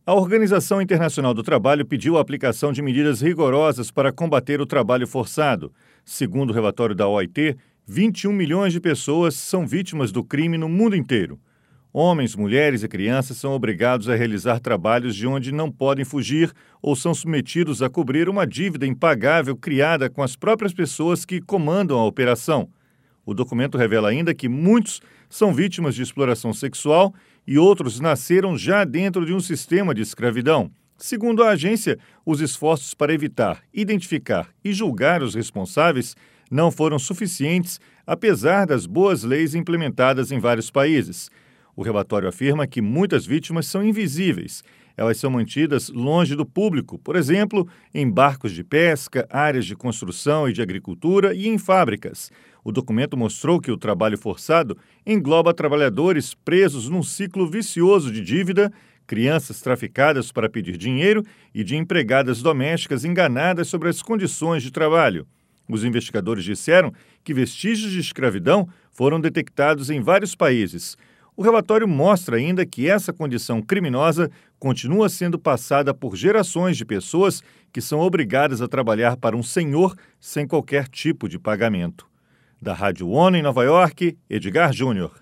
A Organização Internacional do Trabalho pediu a aplicação de medidas rigorosas para combater o trabalho forçado. Segundo o relatório da OIT, 21 milhões de pessoas são vítimas do crime no mundo inteiro. Homens, mulheres e crianças são obrigados a realizar trabalhos de onde não podem fugir ou são submetidos a cobrir uma dívida impagável criada com as próprias pessoas que comandam a operação. O documento revela ainda que muitos são vítimas de exploração sexual e outros nasceram já dentro de um sistema de escravidão. Segundo a agência, os esforços para evitar, identificar e julgar os responsáveis não foram suficientes, apesar das boas leis implementadas em vários países. O relatório afirma que muitas vítimas são invisíveis. Elas são mantidas longe do público, por exemplo, em barcos de pesca, áreas de construção e de agricultura e em fábricas. O documento mostrou que o trabalho forçado engloba trabalhadores presos num ciclo vicioso de dívida, crianças traficadas para pedir dinheiro e de empregadas domésticas enganadas sobre as condições de trabalho. Os investigadores disseram que vestígios de escravidão foram detectados em vários países. O relatório mostra ainda que essa condição criminosa continua sendo passada por gerações de pessoas que são obrigadas a trabalhar para um senhor sem qualquer tipo de pagamento. Da Rádio ONU em Nova York, Edgar Júnior.